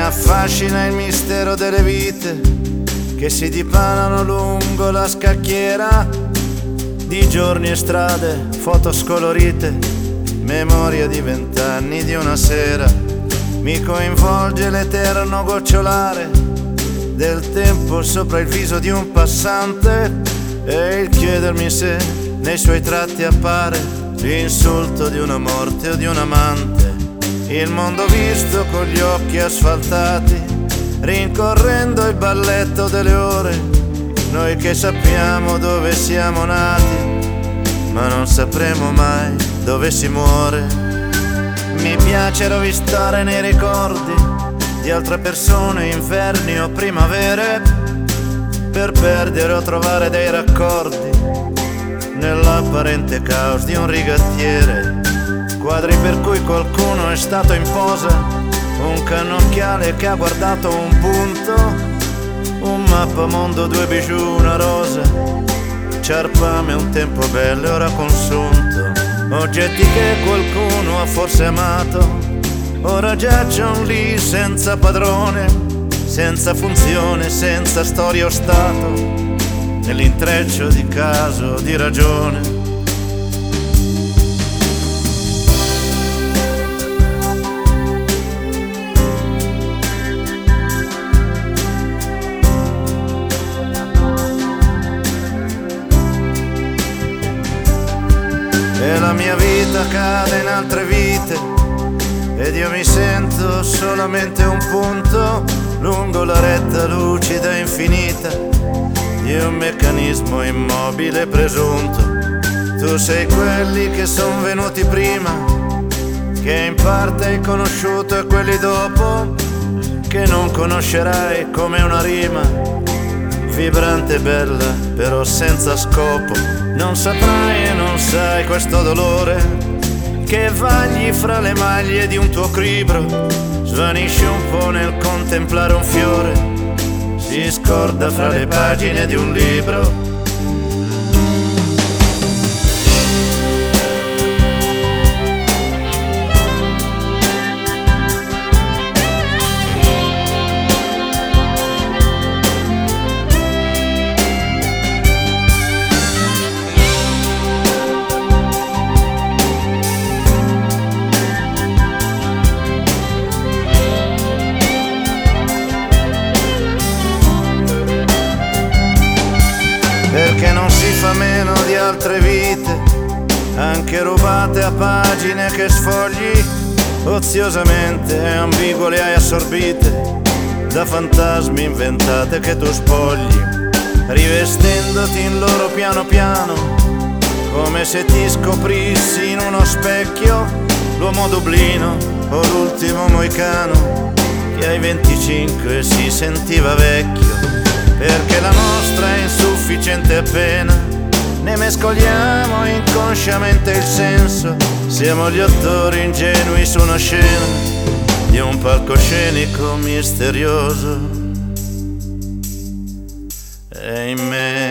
affascina il mistero delle vite che si dipanano lungo la scacchiera di giorni e strade, foto scolorite, memoria di 20 anni di una sera. Mi coinvolge l'eterno gocciolare del tempo sopra il viso di un passante e il chiedermi se nei suoi tratti appare l'insulto di una morte o di un amante. Il mondo visto con gli occhi asfaltati, rincorrendo il balletto delle ore, noi che sappiamo dove siamo nati, ma non sapremo mai dove si muore. Mi piace rovistare nei ricordi di altre persone, inverni o primavere, per perdere o trovare dei raccordi nell'apparente caos di un rigattiere. Quadri per cui qualcuno è stato in posa, un cannocchiale che ha guardato un punto, un mappamondo, due bijou, una rosa, ciarpame, un tempo bello e ora consunto, oggetti che qualcuno ha forse amato, ora giacciono lì senza padrone, senza funzione, senza storia o stato, nell'intreccio di caso, di ragione. E la mia vita cade in altre vite ed io mi sento solamente un punto lungo la retta lucida e infinita di un meccanismo immobile presunto. Tu sei quelli che son venuti prima, che in parte hai conosciuto, e quelli dopo che non conoscerai, come una rima vibrante e bella però senza scopo. Non saprai e non sai questo dolore che vagli fra le maglie di un tuo cribro, svanisce un po' nel contemplare un fiore, si scorda fra le pagine di un libro. Perché non si fa meno di altre vite, anche rubate a pagine che sfogli, oziosamente e ambigue le hai assorbite da fantasmi inventate che tu spogli, rivestendoti in loro piano piano, come se ti scoprissi in uno specchio l'uomo Dublino o l'ultimo moicano che ai 25 si sentiva vecchio. Perché la nostra è insufficiente appena ne mescoliamo inconsciamente il senso, siamo gli attori ingenui su una scena di un palcoscenico misterioso. E in me